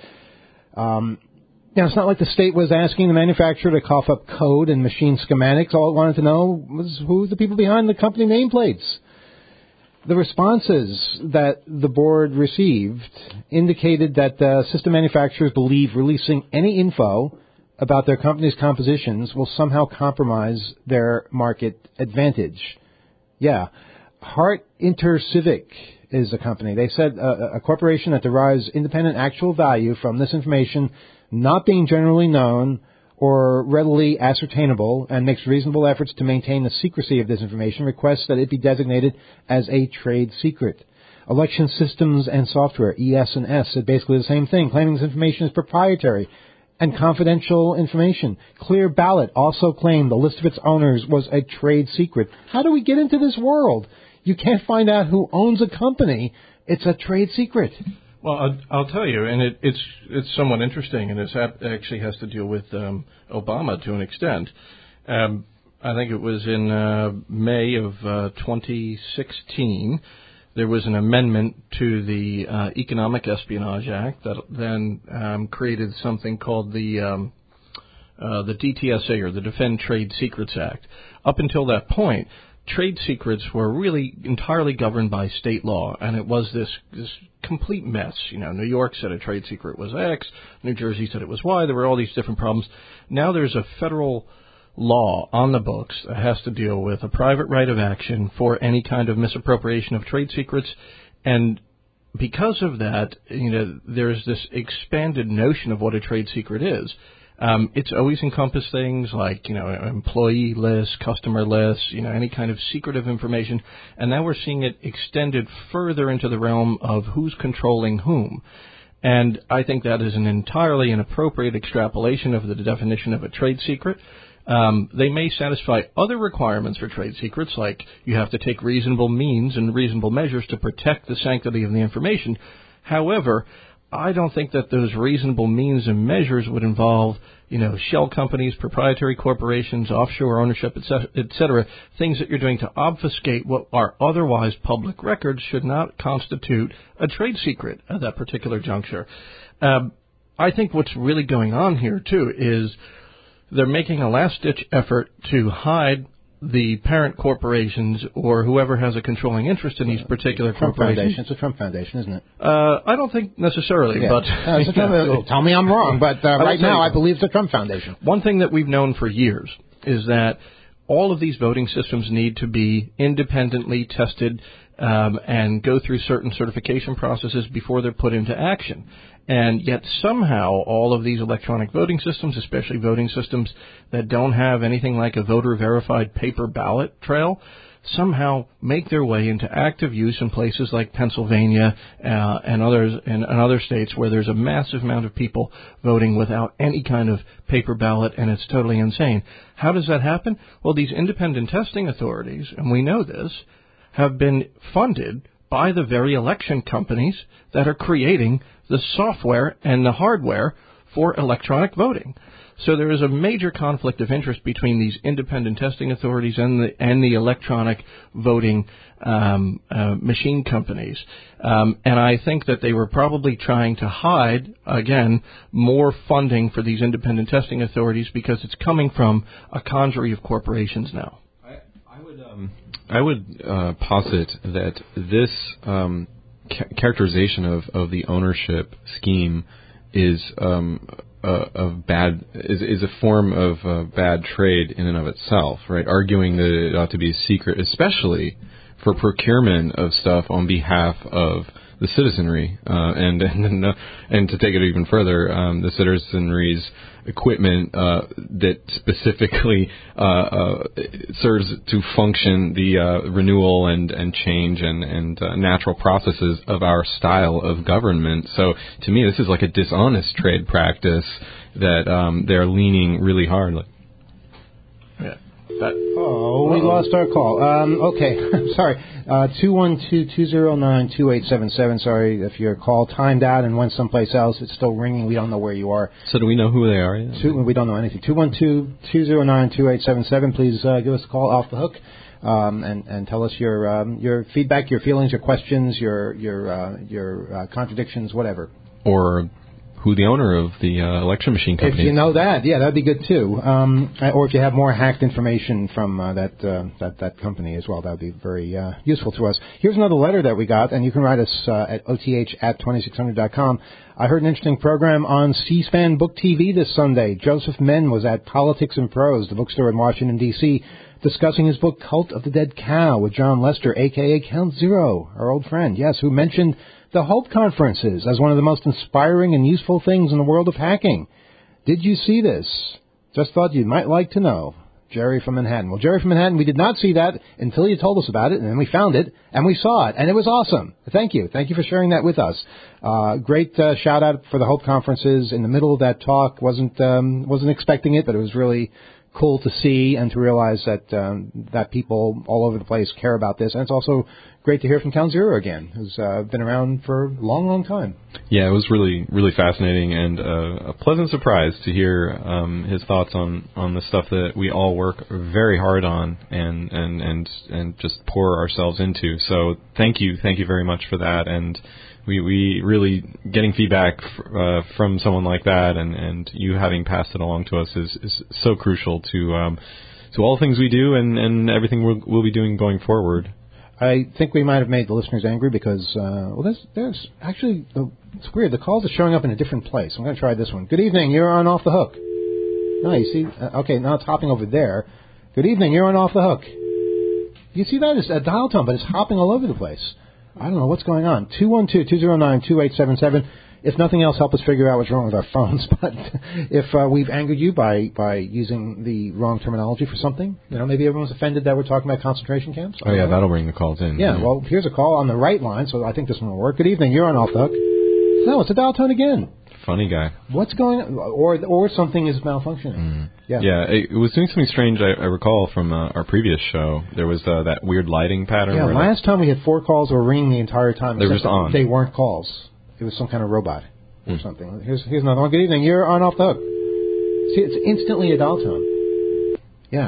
Now, it's not like the state was asking the manufacturer to cough up code and machine schematics. All it wanted to know was who the people behind the company nameplates. The responses that the board received indicated that system manufacturers believe releasing any info about their company's compositions will somehow compromise their market advantage. Yeah. Hart Intercivic is a company. They said a corporation that derives independent actual value from this information not being generally known or readily ascertainable and makes reasonable efforts to maintain the secrecy of this information requests that it be designated as a trade secret. Election Systems and Software, ES&S, said basically the same thing, claiming this information is proprietary and confidential information. Clear Ballot also claimed the list of its owners was a trade secret. How do we get into this world? You can't find out who owns a company. It's a trade secret. Well, I'll tell you, and it's somewhat interesting, and it actually has to deal with Obama to an extent. I think it was in May of 2016, there was an amendment to the Economic Espionage Act that then created something called the DTSA, or the Defend Trade Secrets Act. Up until that point, trade secrets were really entirely governed by state law, and it was this complete mess. You know, New York said a trade secret was X, New Jersey said it was Y. There were all these different problems. Now there's a federal law on the books that has to deal with a private right of action for any kind of misappropriation of trade secrets, and because of that, you know, there's this expanded notion of what a trade secret is. It's always encompassed things like, you know, employee lists, customer lists, you know, any kind of secretive information. And now we're seeing it extended further into the realm of who's controlling whom. And I think that is an entirely inappropriate extrapolation of the definition of a trade secret. They may satisfy other requirements for trade secrets, like you have to take reasonable means and reasonable measures to protect the sanctity of the information. However, I don't think that those reasonable means and measures would involve, you know, shell companies, proprietary corporations, offshore ownership, et cetera. Things that you're doing to obfuscate what are otherwise public records should not constitute a trade secret at that particular juncture. I think what's really going on here, too, is they're making a last-ditch effort to hide the parent corporations or whoever has a controlling interest in these particular corporations. It's a Trump Foundation, isn't it? I don't think necessarily, but tell me I'm wrong. But right now, I believe it's a Trump Foundation. One thing that we've known for years is that all of these voting systems need to be independently tested and go through certain certification processes before they're put into action. And yet somehow all of these electronic voting systems, especially voting systems that don't have anything like a voter-verified paper ballot trail, somehow make their way into active use in places like Pennsylvania and other states where there's a massive amount of people voting without any kind of paper ballot, and it's totally insane. How does that happen? Well, these independent testing authorities, and we know this, have been funded by the very election companies that are creating the software and the hardware for electronic voting. So there is a major conflict of interest between these independent testing authorities and the electronic voting machine companies. And I think that they were probably trying to hide, again, more funding for these independent testing authorities because it's coming from a congery of corporations now. I would posit that this characterization of the ownership scheme is a form of bad trade in and of itself, right? Arguing that it ought to be secret, especially for procurement of stuff on behalf of the citizenry, and to take it even further, the citizenry's equipment that specifically serves to function the renewal and change and natural processes of our style of government. So to me, this is like a dishonest trade practice that they're leaning really hard. Yeah. We lost our call. Okay, sorry. 212-209-2877. Sorry if your call timed out and went someplace else. It's still ringing. We don't know where you are. So do we know who they are? We don't know anything. 212-209-2877. Please give us a call off the hook and tell us your feedback, your feelings, your questions, your contradictions, whatever. Or who the owner of the election machine company is. If you know that, yeah, that'd be good too. Or if you have more hacked information from that company as well, that'd be very useful to us. Here's another letter that we got, and you can write us at oth@2600.com. I heard an interesting program on C-SPAN Book TV this Sunday. Joseph Menn was at Politics and Prose, the bookstore in Washington, D.C., discussing his book Cult of the Dead Cow with John Lester, a.k.a. Count Zero, our old friend, yes, who mentioned the Hope Conferences as one of the most inspiring and useful things in the world of hacking. Did you see this? Just thought you might like to know. Jerry from Manhattan. Well, Jerry from Manhattan, we did not see that until you told us about it, and then we found it, and we saw it, and it was awesome. Thank you. Thank you for sharing that with us. Great shout-out for the Hope Conferences. In the middle of that talk, wasn't expecting it, but it was really cool to see and to realize that people all over the place care about this. And it's also great to hear from Count Zero again, who's been around for a long, long time. Yeah, it was really, really fascinating and a pleasant surprise to hear his thoughts on the stuff that we all work very hard on and just pour ourselves into. So thank you very much for that. And we really getting feedback from someone like that, and you having passed it along to us is so crucial to all things we do and everything we'll be doing going forward. I think we might have made the listeners angry because there's actually it's weird. The calls are showing up in a different place. I'm going to try this one. Good evening. You're on Off the Hook. No, you see. Okay, now it's hopping over there. Good evening. You're on Off the Hook. You see that? It's a dial tone, but it's hopping all over the place. I don't know what's going on. 212-209-2877. If nothing else, help us figure out what's wrong with our phones. But if we've angered you by using the wrong terminology for something, maybe everyone's offended that we're talking about concentration camps. Oh, yeah, that'll bring the calls in. Yeah, well, here's a call on the right line, so I think this one will work. Good evening. You're on Off the Hook. No, it's a dial tone again. Funny guy. What's going on? Or something is malfunctioning. Yeah, it was doing something strange, I recall, from our previous show. There was that weird lighting pattern. Yeah, last time we had 4 calls that were ringing the entire time. They were just on. They weren't calls. It was some kind of robot or something. Here's another one. Good evening. You're on Off the Hook. See, it's instantly a dial tone. Yeah.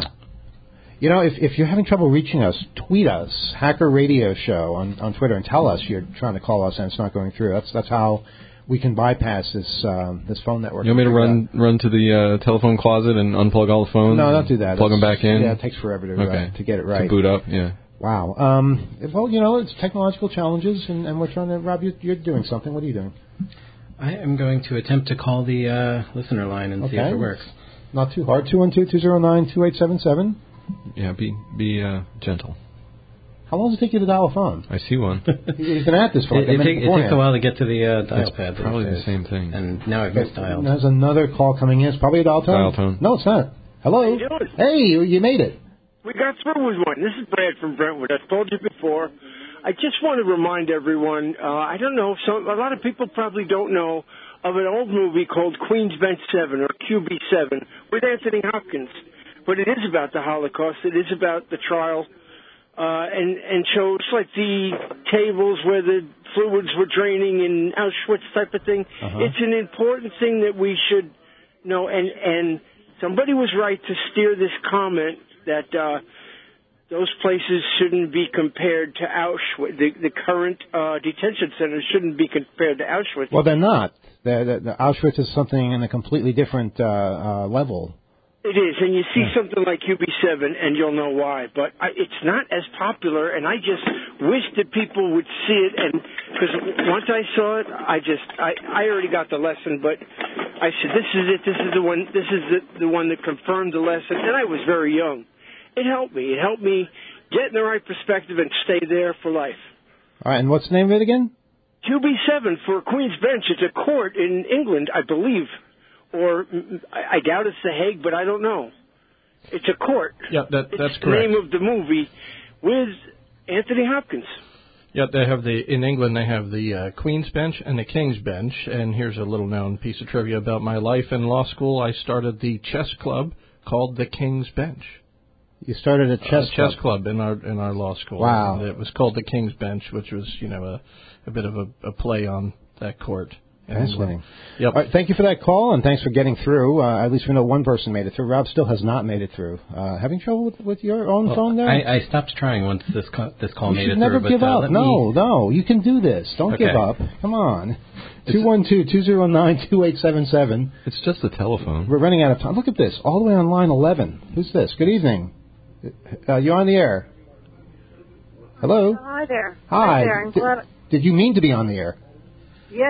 If you're having trouble reaching us, tweet us, Hacker Radio Show on Twitter, and tell us you're trying to call us and it's not going through. That's how we can bypass this phone network. You want me to run to the telephone closet and unplug all the phones? No, don't do that. Plug them back in? Yeah, it takes forever to get it right. To boot up, yeah. Wow. Well, it's technological challenges, and we're trying to, Rob, you're doing something. What are you doing? I am going to attempt to call the listener line and see if it works. Not too hard. 212-209-2877. Yeah, be gentle. How long does it take you to dial a phone? I see one. You've been at this for like a minute beforehand. It takes a while to get to the dial pad. It's probably the same thing. And now I've misdialed. There's another call coming in. It's probably a dial tone. Dial tone. No, it's not. Hello. How you doing? Hey, you made it. We got through with one. This is Brad from Brentwood. I've told you before. I just want to remind everyone, I don't know, a lot of people probably don't know of an old movie called Queen's Bench 7 or QB7 with Anthony Hopkins. But it is about the Holocaust. It is about the trial. And shows like the tables where the fluids were draining in Auschwitz type of thing. It's an important thing that we should know. And somebody was right to steer this comment that those places shouldn't be compared to Auschwitz. The current detention centers shouldn't be compared to Auschwitz. Well, they're not. The Auschwitz is something in a completely different level. It is, and you see something like QB7, and you'll know why. But it's not as popular, and I just wish that people would see it. And because once I saw it, I already got the lesson, but I said, "This is it. This is the one. This is the one that confirmed the lesson." And I was very young. It helped me. It helped me get in the right perspective and stay there for life. All right, and what's the name of it again? QB7 for Queen's Bench. It's a court in England, I believe. Or I doubt it's The Hague, but I don't know. It's a court. Yeah, that's correct. The name of the movie with Anthony Hopkins. Yeah, they have in England they have the Queen's Bench and the King's Bench. And here's a little known piece of trivia about my life. In law school, I started the chess club called the King's Bench. You started a chess club in our law school. Wow. And it was called the King's Bench, which was a bit of a play on that court. Fascinating. Yep. All right, thank you for that call, and thanks for getting through. At least we know one person made it through. Rob still has not made it through. Having trouble with your own phone there? I stopped trying once this call made it through. You should never give up. No, you can do this. Don't give up. Come on. 212-209-2877. It's just a telephone. We're running out of time. Look at this. All the way on line 11. Who's this? Good evening. You're on the air. Hello? Hi there. Hi. There. Did you mean to be on the air? Yes,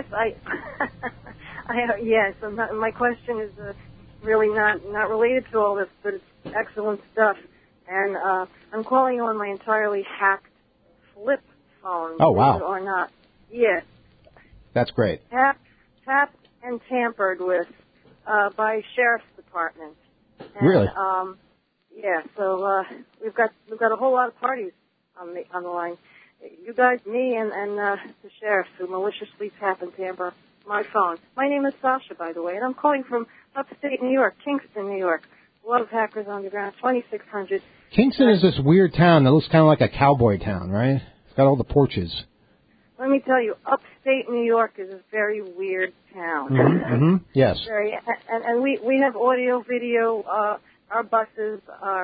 yes. My question is really not related to all this, but it's excellent stuff. And I'm calling on my entirely hacked flip phone. Oh, wow. Believe it or not. Yes. That's great. Tapped and tampered with by Sheriff's Department. And, really? Yeah. So we've got a whole lot of parties on the line. You guys, me, and the sheriff who maliciously tap and tamper my phone. My name is Sasha, by the way, and I'm calling from upstate New York, Kingston, New York. A lot of hackers on the ground, 2600. Kingston is this weird town that looks kind of like a cowboy town, right? It's got all the porches. Let me tell you, upstate New York is a very weird town. Mm-hmm. Yes. And we have audio, video. Our buses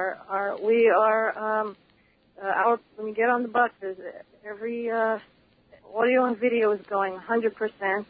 when you get on the buses, every audio and video is going 100%.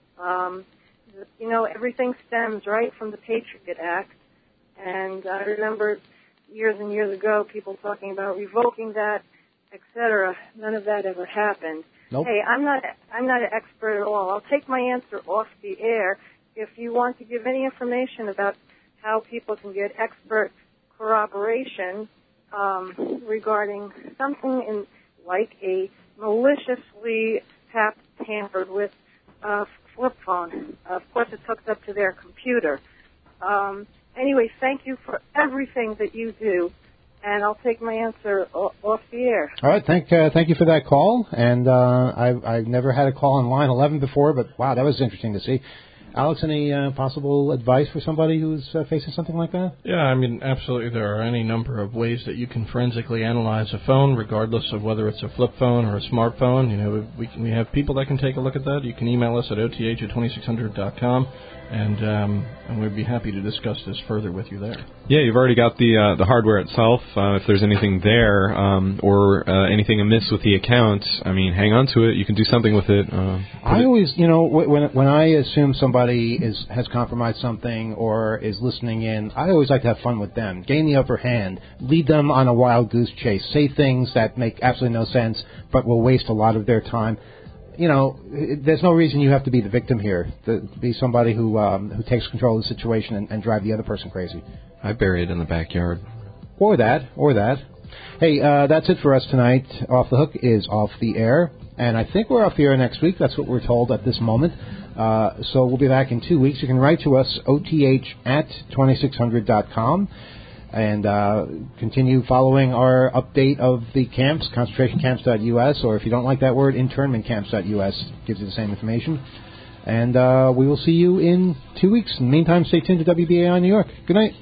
Everything stems right from the Patriot Act. And I remember years and years ago people talking about revoking that, etc. None of that ever happened. Nope. Hey, I'm not an expert at all. I'll take my answer off the air. If you want to give any information about how people can get expert corroboration regarding something like a maliciously tampered with flip phone. Of course, it's hooked up to their computer. Anyway, thank you for everything that you do, and I'll take my answer off the air. All right, thank you for that call. And I've never had a call on line 11 before, but wow, that was interesting to see. Alex, any possible advice for somebody who's facing something like that? Yeah, I mean, absolutely. There are any number of ways that you can forensically analyze a phone, regardless of whether it's a flip phone or a smartphone. We have people that can take a look at that. You can email us at oth@2600.com, and we'd be happy to discuss this further with you there. Yeah, you've already got the hardware itself. If there's anything there or anything amiss with the account, I mean, hang on to it. You can do something with it. I always, when I assume somebody has compromised something or is listening in, I always like to have fun with them, gain the upper hand, lead them on a wild goose chase, say things that make absolutely no sense but will waste a lot of their time. There's no reason you have to be the victim here, to be somebody who takes control of the situation and drive the other person crazy. I bury it in the backyard. Or that. Hey, that's it for us tonight. Off the Hook is off the air, and I think we're off the air next week. That's what we're told at this moment. So we'll be back in 2 weeks. You can write to us, oth@2600.com, and continue following our update of the camps, concentrationcamps.us, or if you don't like that word, internmentcamps.us gives you the same information. And we will see you in 2 weeks. In the meantime, stay tuned to WBAI New York. Good night.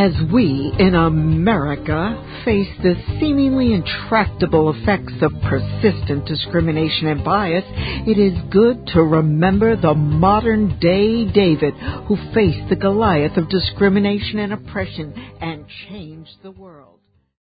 As we in America face the seemingly intractable effects of persistent discrimination and bias, it is good to remember the modern-day David who faced the Goliath of discrimination and oppression and changed the world.